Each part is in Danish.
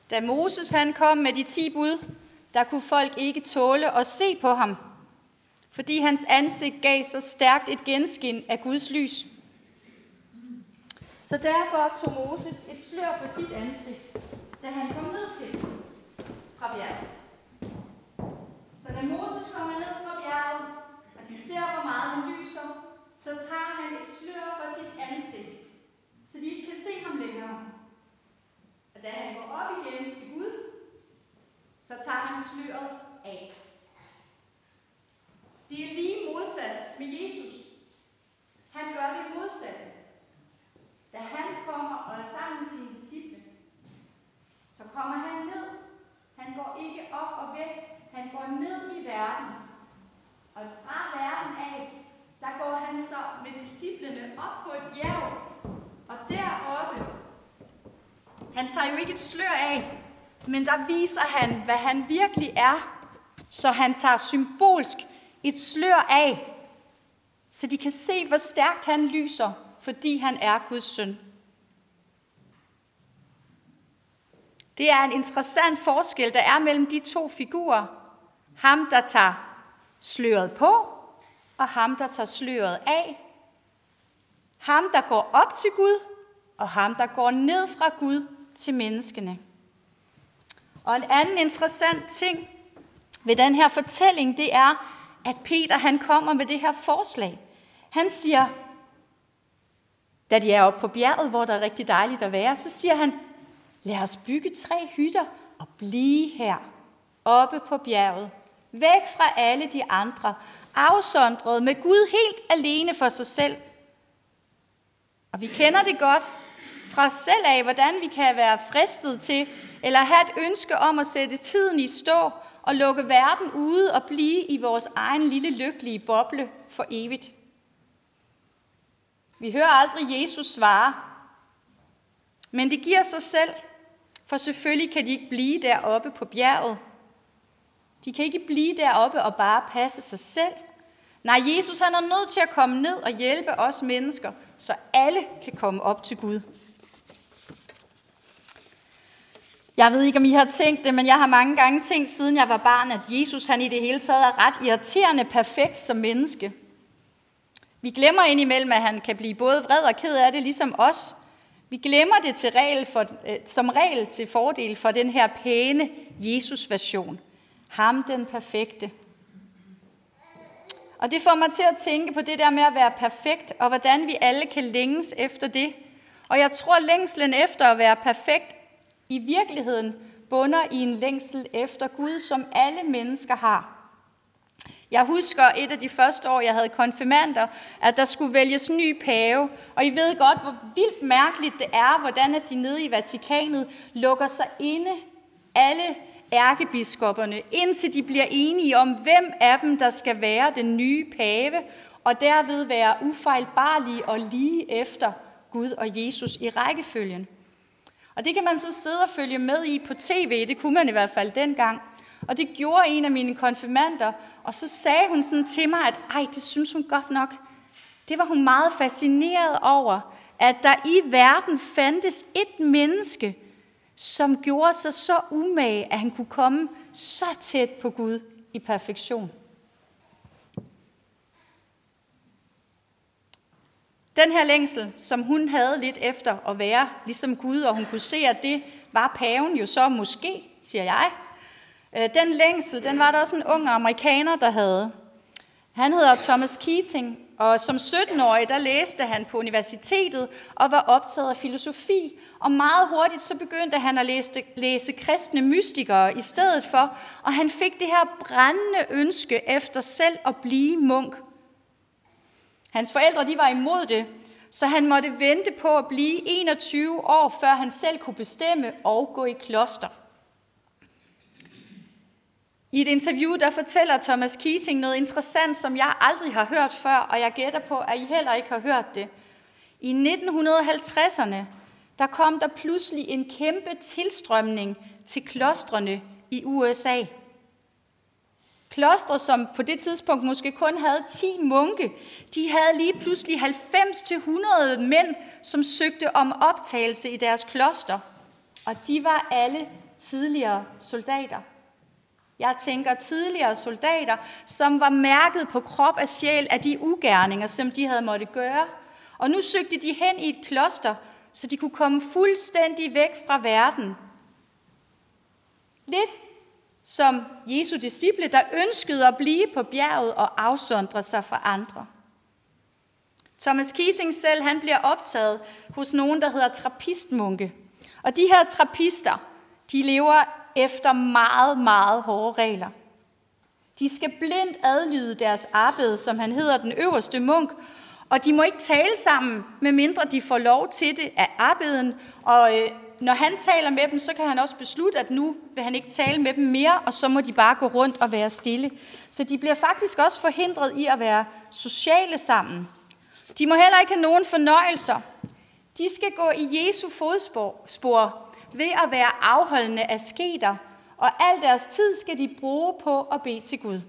Da Moses han kom med de 10 bud, der kunne folk ikke tåle at se på ham, fordi hans ansigt gav så stærkt et genskin af Guds lys. Så derfor tog Moses et slør for sit ansigt, da han kom ned til fra bjerget. Så da Moses kommer ned fra bjerget, og de ser, hvor meget han lyser, så tager han et slør for sit ansigt, så de ikke kan se ham længere. Og da han går op igen til Gud, så tager han sløret af. Det er lige modsat med Jesus. Han gør det modsatte. Da han kommer og er sammen med sine disciple, så kommer han ned. Han går ikke op og væk. Han går ned i verden. Og fra verden af, der går han så med disciplene op på et bjerg. Og deroppe, han tager jo ikke et slør af, men der viser han, hvad han virkelig er. Så han tager symbolsk et slør af, så de kan se, hvor stærkt han lyser, fordi han er Guds søn. Det er en interessant forskel, der er mellem de 2 figurer. Ham, der tager sløret på, og ham, der tager sløret af. Ham, der går op til Gud, og ham, der går ned fra Gud til menneskene. Og en anden interessant ting ved den her fortælling, det er, at Peter han kommer med det her forslag. Han siger, da de er oppe på bjerget, hvor der er rigtig dejligt at være, så siger han, lad os bygge 3 hytter og blive her, oppe på bjerget, væk fra alle de andre, afsondret med Gud helt alene for sig selv. Og vi kender det godt fra os selv af, hvordan vi kan være fristet til, eller have et ønske om at sætte tiden i stå, og lukke verden ude og blive i vores egen lille lykkelige boble for evigt. Vi hører aldrig Jesus svare, men det giver sig selv, for selvfølgelig kan de ikke blive deroppe på bjerget. De kan ikke blive deroppe og bare passe sig selv. Nej, Jesus han er nødt til at komme ned og hjælpe os mennesker, så alle kan komme op til Gud. Jeg ved ikke, om I har tænkt det, men jeg har mange gange tænkt, siden jeg var barn, at Jesus han i det hele taget er ret irriterende perfekt som menneske. Vi glemmer indimellem, at han kan blive både vred og ked af det, ligesom os. Vi glemmer det som regel til fordel for den her pæne Jesus-version. Ham den perfekte. Og det får mig til at tænke på det der med at være perfekt, og hvordan vi alle kan længes efter det. Og jeg tror, længslen efter at være perfekt i virkeligheden bunder i en længsel efter Gud, som alle mennesker har. Jeg husker et af de første år, jeg havde konfirmander, at der skulle vælges ny pave. Og I ved godt, hvor vildt mærkeligt det er, hvordan at de nede i Vatikanet lukker sig inde, alle ærkebiskopperne, indtil de bliver enige om, hvem af dem, der skal være den nye pave, og derved være ufejlbarlige og lige efter Gud og Jesus i rækkefølgen. Og det kan man så sidde og følge med i på tv, det kunne man i hvert fald dengang. Og det gjorde en af mine konfirmander, og så sagde hun sådan til mig, at det synes hun godt nok. Det var hun meget fascineret over, at der i verden fandtes et menneske, som gjorde sig så umage, at han kunne komme så tæt på Gud i perfektion. Den her længsel, som hun havde lidt efter at være ligesom Gud, og hun kunne se, at det var paven jo så måske, siger jeg. Den længsel, den var der også en ung amerikaner, der havde. Han hedder Thomas Keating, og som 17-årig, der læste han på universitetet og var optaget af filosofi. Og meget hurtigt så begyndte han at læse kristne mystikere i stedet for, og han fik det her brændende ønske efter selv at blive munk. Hans forældre, de var imod det, så han måtte vente på at blive 21 år, før han selv kunne bestemme og gå i kloster. I et interview, der fortæller Thomas Keating noget interessant, som jeg aldrig har hørt før, og jeg gætter på, at I heller ikke har hørt det. I 1950'erne, der kom der pludselig en kæmpe tilstrømning til klostrene i USA. Klostre, som på det tidspunkt måske kun havde 10 munke, de havde lige pludselig 90-100 mænd, som søgte om optagelse i deres kloster. Og de var alle tidligere soldater. Jeg tænker tidligere soldater, som var mærket på krop og sjæl af de ugerninger, som de havde måttet gøre. Og nu søgte de hen i et kloster, så de kunne komme fuldstændig væk fra verden. Lidt som Jesu disciple, der ønskede at blive på bjerget og afsondre sig fra andre. Thomas Keating selv, han bliver optaget hos nogen, der hedder trappistmunke. Og de her trappister, de lever efter meget, meget hårde regler. De skal blindt adlyde deres abbed, som han hedder, den øverste munk, og de må ikke tale sammen, medmindre de får lov til det af abbeden. Og når han taler med dem, så kan han også beslutte, at nu vil han ikke tale med dem mere, og så må de bare gå rundt og være stille. Så de bliver faktisk også forhindret i at være sociale sammen. De må heller ikke have nogen fornøjelser. De skal gå i Jesu fodspor ved at være afholdende asketer, og al deres tid skal de bruge på at bede til Gud.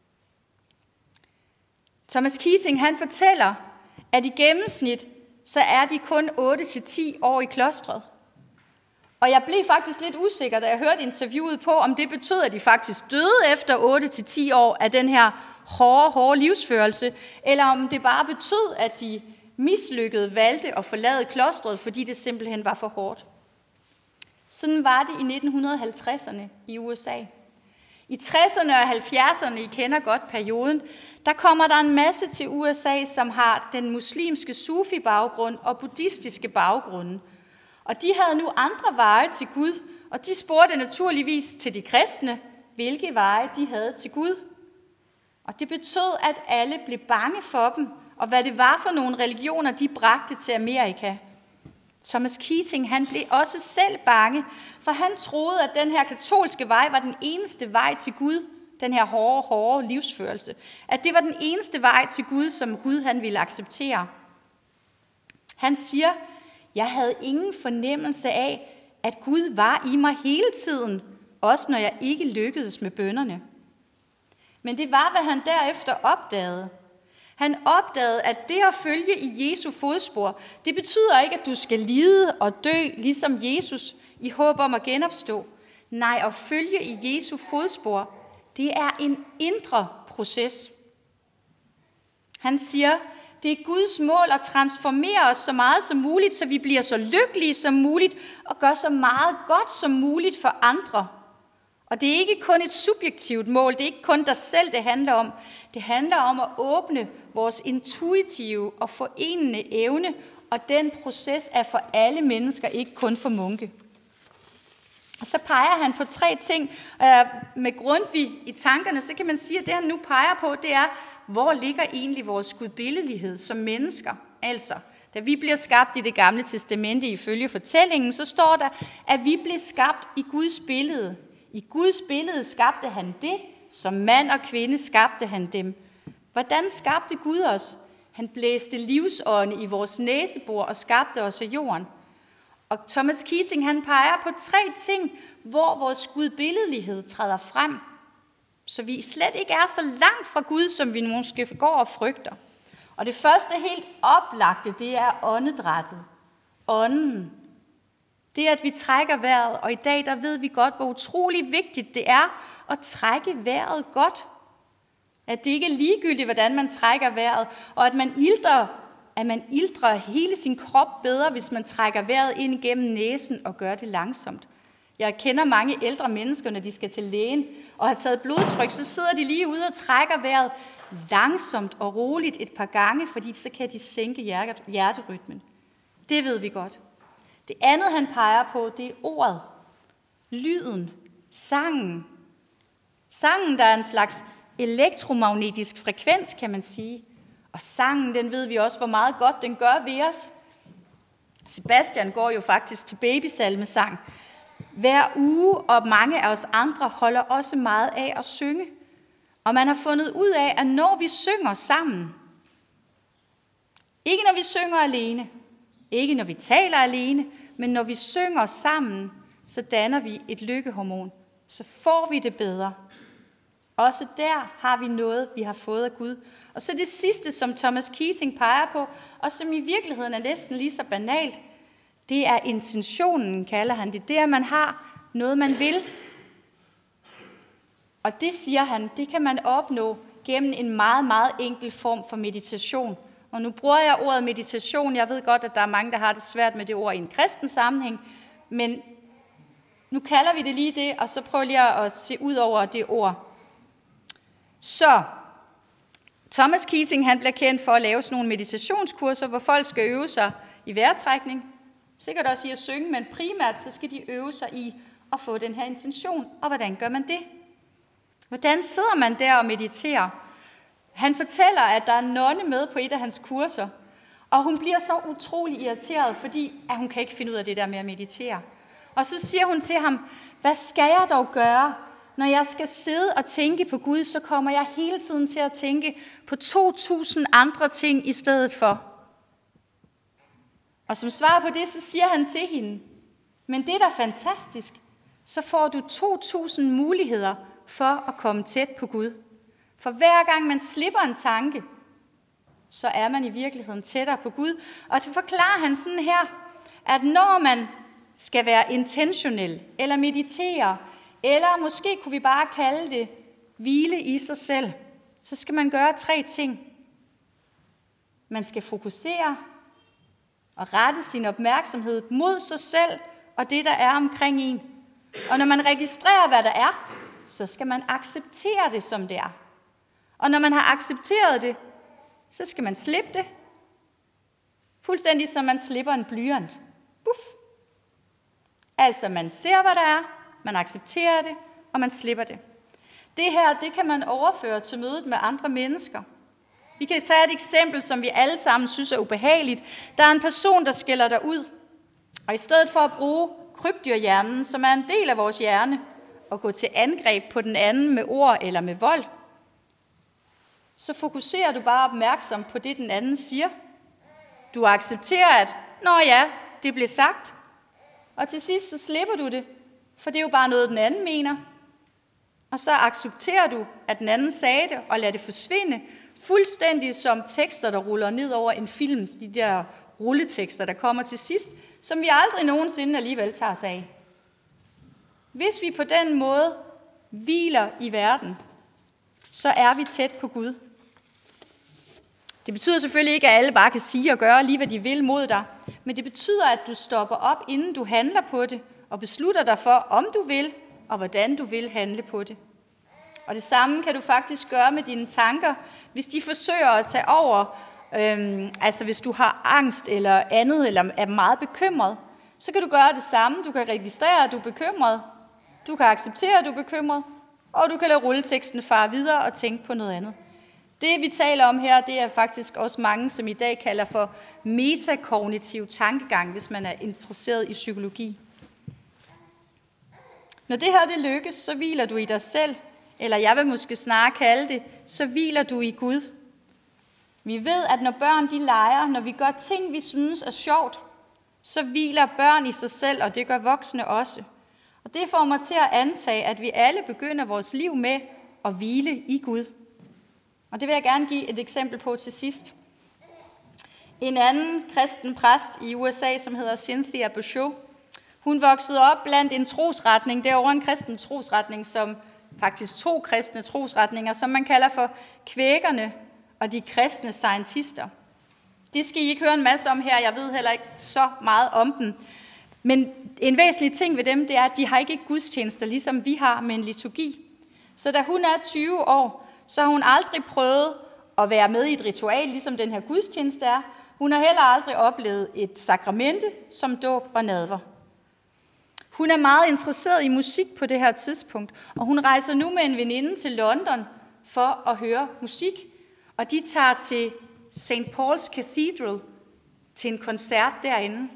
Thomas Keating, han fortæller, at i gennemsnit, så er de kun 8-10 år i klostret. Og jeg blev faktisk lidt usikker, da jeg hørte interviewet på, om det betød, at de faktisk døde efter 8-10 år af den her hårde livsførelse, eller om det bare betød, at de mislykkede valgte at forlade klostret, fordi det simpelthen var for hårdt. Sådan var det i 1950'erne i USA. I 60'erne og 70'erne, I kender godt perioden, der kommer der en masse til USA, som har den muslimske sufi-baggrund og buddhistiske baggrunde. Og de havde nu andre veje til Gud, og de spurgte naturligvis til de kristne, hvilke veje de havde til Gud. Og det betød, at alle blev bange for dem, og hvad det var for nogle religioner, de bragte til Amerika. Thomas Keating, han blev også selv bange, for han troede, at den her katolske vej var den eneste vej til Gud, den her hårde livsførelse. At det var den eneste vej til Gud, som Gud han ville acceptere. Han siger, jeg havde ingen fornemmelse af, at Gud var i mig hele tiden, også når jeg ikke lykkedes med bønnerne. Men det var, hvad han derefter opdagede. Han opdagede, at det at følge i Jesu fodspor, det betyder ikke, at du skal lide og dø ligesom Jesus i håb om at genopstå. Nej, at følge i Jesu fodspor, det er en indre proces. Han siger, det er Guds mål at transformere os så meget som muligt, så vi bliver så lykkelige som muligt og gør så meget godt som muligt for andre. Og det er ikke kun et subjektivt mål, det er ikke kun dig selv, det handler om. Det handler om at åbne vores intuitive og forenende evne, og den proces er for alle mennesker, ikke kun for munke. Og så peger han på 3 ting. Med Grundtvig i tankerne, så kan man sige, at det han nu peger på, det er, hvor ligger egentlig vores gudbilledlighed som mennesker? Altså, da vi bliver skabt i det gamle testamente ifølge fortællingen, så står der, at vi blev skabt i Guds billede. I Guds billede skabte han det, som mand og kvinde skabte han dem. Hvordan skabte Gud os? Han blæste livsånde i vores næsebor og skabte os af jorden. Og Thomas Keating, han peger på 3 ting, hvor vores gudbilledlighed træder frem. Så vi slet ikke er så langt fra Gud, som vi måske går og frygter. Og det første helt oplagte, det er åndedrættet. Ånden. Det er, at vi trækker vejret, og i dag der ved vi godt, hvor utrolig vigtigt det er at trække vejret godt. At det ikke er ligegyldigt, hvordan man trækker vejret, og at man ildrer hele sin krop bedre, hvis man trækker vejret ind igennem næsen og gør det langsomt. Jeg kender mange ældre mennesker, når de skal til lægen og har taget blodtryk, så sidder de lige ude og trækker vejret langsomt og roligt et par gange, fordi så kan de sænke hjerterytmen. Det ved vi godt. Det andet, han peger på, det er ordet, lyden, sangen. Sangen, der er en slags elektromagnetisk frekvens, kan man sige. Og sangen, den ved vi også, hvor meget godt den gør ved os. Sebastian går jo faktisk til babysalmesang hver uge, og mange af os andre holder også meget af at synge. Og man har fundet ud af, at når vi synger sammen, ikke når vi synger alene, ikke når vi taler alene, men når vi synger sammen, så danner vi et lykkehormon. Så får vi det bedre. Også der har vi noget, vi har fået af Gud. Og så det sidste, som Thomas Keating peger på, og som i virkeligheden er næsten lige så banalt, det er intentionen, kalder han det. Det er, at man har noget man vil. Og det siger han, det kan man opnå gennem en meget, meget enkel form for meditation. Og nu bruger jeg ordet meditation. Jeg ved godt, at der er mange, der har det svært med det ord i en kristen sammenhæng. Men nu kalder vi det lige det, og så prøver jeg at se ud over det ord. Så Thomas Keating, han bliver kendt for at lave sådan nogle meditationskurser, hvor folk skal øve sig i vejrtrækning. Sikkert også i at synge, men primært så skal de øve sig i at få den her intention. Og hvordan gør man det? Hvordan sidder man der og mediterer? Han fortæller, at der er en nonne med på et af hans kurser, og hun bliver så utrolig irriteret, fordi at hun kan ikke finde ud af det der med at meditere. Og så siger hun til ham, hvad skal jeg dog gøre, når jeg skal sidde og tænke på Gud, så kommer jeg hele tiden til at tænke på 2000 andre ting i stedet for. Og som svar på det, så siger han til hende, men det er da fantastisk, så får du 2000 muligheder for at komme tæt på Gud. For hver gang man slipper en tanke, så er man i virkeligheden tættere på Gud. Og det forklarer han sådan her, at når man skal være intentionel, eller meditere, eller måske kunne vi bare kalde det hvile i sig selv, så skal man gøre 3 ting. Man skal fokusere og rette sin opmærksomhed mod sig selv og det, der er omkring en. Og når man registrerer, hvad der er, så skal man acceptere det, som det er. Og når man har accepteret det, så skal man slippe det. Fuldstændig som man slipper en blyant. Buff. Altså man ser, hvad der er, man accepterer det, og man slipper det. Det her, det kan man overføre til mødet med andre mennesker. Vi kan tage et eksempel, som vi alle sammen synes er ubehageligt. Der er en person, der skælder dig ud. Og i stedet for at bruge krybdyrhjernen, som er en del af vores hjerne, og gå til angreb på den anden med ord eller med vold, så fokuserer du bare opmærksom på det, den anden siger. Du accepterer, at nå ja, det blev sagt. Og til sidst så slipper du det, for det er jo bare noget, den anden mener. Og så accepterer du, at den anden sagde det, og lader det forsvinde, fuldstændig som tekster, der ruller ned over en film, de der rulletekster, der kommer til sidst, som vi aldrig nogensinde alligevel tager os af. Hvis vi på den måde hviler i verden, så er vi tæt på Gud. Det betyder selvfølgelig ikke, at alle bare kan sige og gøre lige, hvad de vil mod dig, men det betyder, at du stopper op, inden du handler på det, og beslutter dig for, om du vil, og hvordan du vil handle på det. Og det samme kan du faktisk gøre med dine tanker, hvis de forsøger at tage over. Altså hvis du har angst eller andet, eller er meget bekymret, så kan du gøre det samme. Du kan registrere, at du er bekymret. Du kan acceptere, at du er bekymret. Og du kan lade rulleteksten fare videre og tænke på noget andet. Det vi taler om her, det er faktisk også mange, som i dag kalder for metakognitiv tankegang, hvis man er interesseret i psykologi. Når det her det lykkes, så hviler du i dig selv, eller jeg vil måske snarere kalde det, så hviler du i Gud. Vi ved, at når børn de leger, når vi gør ting, vi synes er sjovt, så hviler børn i sig selv, og det gør voksne også. Og det får mig til at antage, at vi alle begynder vores liv med at hvile i Gud. Og det vil jeg gerne give et eksempel på til sidst. En anden kristen præst i USA, som hedder Cynthia Bouchot, hun voksede op blandt en trosretning, derovre en kristen trosretning, som faktisk 2 kristne trosretninger, som man kalder for kvækerne og de kristne scientister. Det skal I ikke høre en masse om her, jeg ved heller ikke så meget om dem. Men en væsentlig ting ved dem, det er, at de har ikke gudstjenester, ligesom vi har med en liturgi. Så da hun er 20 år, så har hun aldrig prøvet at være med i et ritual, ligesom den her gudstjeneste er. Hun har heller aldrig oplevet et sakramente som dåb og nadver. Hun er meget interesseret i musik på det her tidspunkt, og hun rejser nu med en veninde til London for at høre musik. Og de tager til St. Paul's Cathedral til en koncert derinde.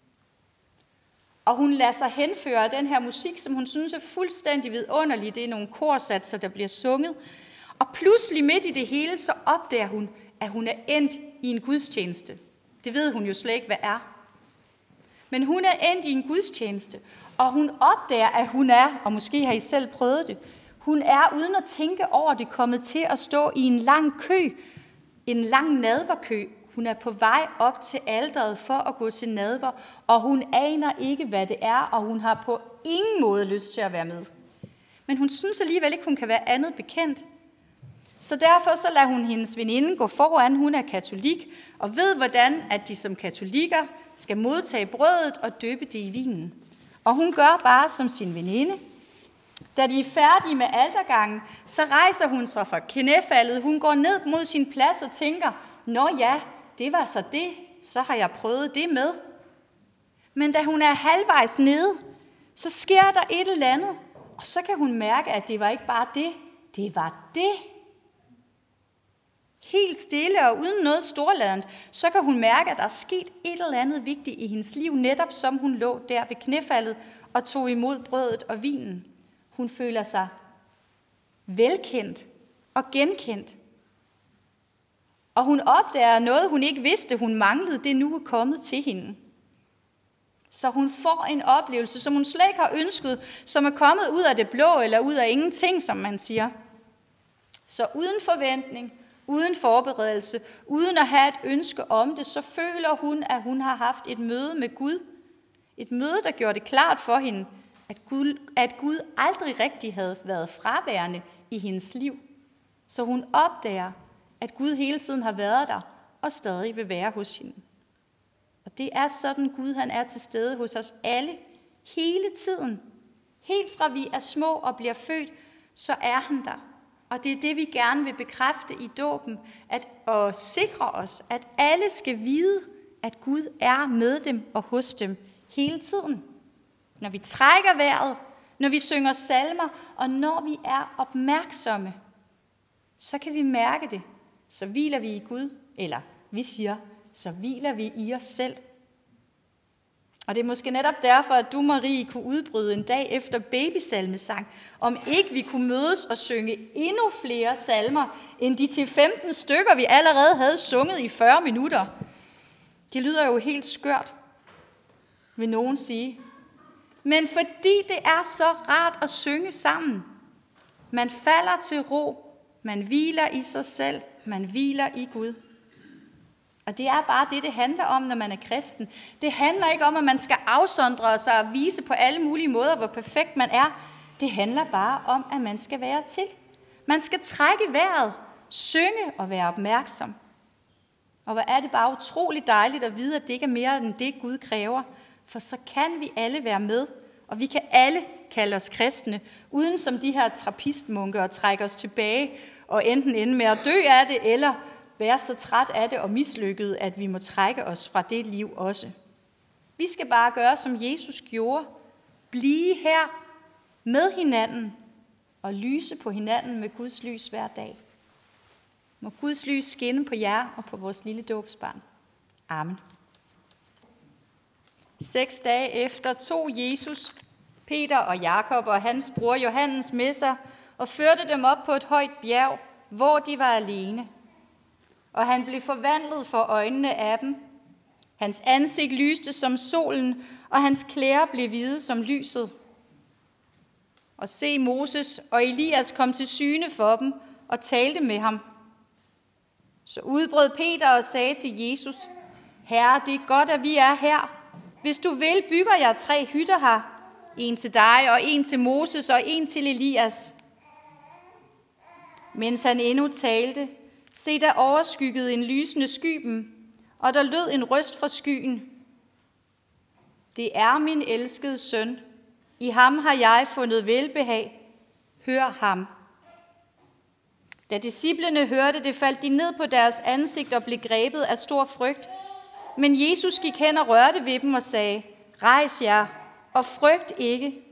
Og hun lader sig henføre af den her musik, som hun synes er fuldstændig vidunderlig. Det er nogle korsatser, der bliver sunget. Og pludselig midt i det hele, så opdager hun, at hun er endt i en gudstjeneste. Det ved hun jo slet ikke, hvad er. Men hun er endt i en gudstjeneste, og hun opdager, at hun er, og måske har I selv prøvet det, hun er uden at tænke over det kommet til at stå i en lang kø, en lang nadverkø Hun er på vej op til alteret for at gå til nadver, og hun aner ikke, hvad det er, og hun har på ingen måde lyst til at være med. Men hun synes alligevel ikke, hun kan være andet bekendt. Så derfor så lader hun hendes veninde gå foran. Hun er katolik og ved, hvordan at de som katolikker skal modtage brødet og døbe det i vinen. Og hun gør bare som sin veninde. Da de er færdige med altergangen, så rejser hun sig fra knæfaldet. Hun går ned mod sin plads og tænker, nå ja, det var så det, så har jeg prøvet det med. Men da hun er halvvejs nede, så sker der et eller andet, og så kan hun mærke, at det var ikke bare det var det. Helt stille og uden noget storladent, så kan hun mærke, at der er sket et eller andet vigtigt i hendes liv, netop som hun lå der ved knæfaldet og tog imod brødet og vinen. Hun føler sig velkendt og genkendt. Og hun opdager noget, hun ikke vidste, hun manglede, det nu er kommet til hende. Så hun får en oplevelse, som hun slet ikke har ønsket, som er kommet ud af det blå eller ud af ingenting, som man siger. Så uden forventning, uden forberedelse, uden at have et ønske om det, så føler hun, at hun har haft et møde med Gud. Et møde, der gjorde det klart for hende, at Gud aldrig rigtig havde været fraværende i hendes liv. Så hun opdager, at Gud hele tiden har været der og stadig vil være hos hende. Og det er sådan, Gud han er til stede hos os alle, hele tiden. Helt fra vi er små og bliver født, så er han der. Og det er det, vi gerne vil bekræfte i dåben, og sikre os, at alle skal vide, at Gud er med dem og hos dem hele tiden. Når vi trækker vejret, når vi synger salmer, og når vi er opmærksomme, så kan vi mærke det. Så hviler vi i Gud, eller vi siger, så hviler vi i os selv. Og det er måske netop derfor, at du, Marie, kunne udbryde en dag efter babysalmesang, om ikke vi kunne mødes og synge endnu flere salmer, end de til 15 stykker, vi allerede havde sunget i 40 minutter. Det lyder jo helt skørt, vil nogen sige. Men fordi det er så rart at synge sammen. Man falder til ro, man hviler i sig selv, man hviler i Gud. Og det er bare det handler om, når man er kristen. Det handler ikke om, at man skal afsondre sig og vise på alle mulige måder, hvor perfekt man er. Det handler bare om, at man skal være til. Man skal trække vejret, synge og være opmærksom. Og hvor er det bare utroligt dejligt at vide, at det ikke er mere end det, Gud kræver. For så kan vi alle være med, og vi kan alle kalde os kristne, uden som de her trappistmunke og trække os tilbage og enten ende med at dø af det, eller være så træt af det og mislykket, at vi må trække os fra det liv også. Vi skal bare gøre, som Jesus gjorde. Blive her med hinanden og lyse på hinanden med Guds lys hver dag. Må Guds lys skinne på jer og på vores lille dåbsbarn. Amen. 6 dage efter tog Jesus Peter og Jakob og hans bror Johannes med sig og førte dem op på et højt bjerg, hvor de var alene. Og han blev forvandlet for øjnene af dem. Hans ansigt lyste som solen, og hans klæder blev hvide som lyset. Og se, Moses og Elias kom til syne for dem og talte med ham. Så udbrød Peter og sagde til Jesus, Herre, det er godt, at vi er her. Hvis du vil, bygger jeg 3 hytter her. En til dig, og en til Moses, og en til Elias. Mens han endnu talte, se, der overskyggede en lysende sky dem, og der lød en røst fra skyen. Det er min elskede søn. I ham har jeg fundet velbehag. Hør ham. Da disciplene hørte det, faldt de ned på deres ansigt og blev grebet af stor frygt. Men Jesus gik hen og rørte ved dem og sagde, rejs jer og frygt ikke.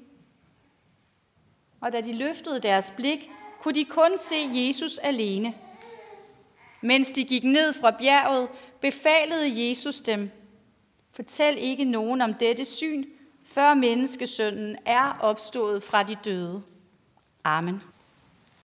Og da de løftede deres blik, kunne de kun se Jesus alene. Mens de gik ned fra bjerget, befalede Jesus dem, fortæl ikke nogen om dette syn, før menneskesønnen er opstået fra de døde. Amen.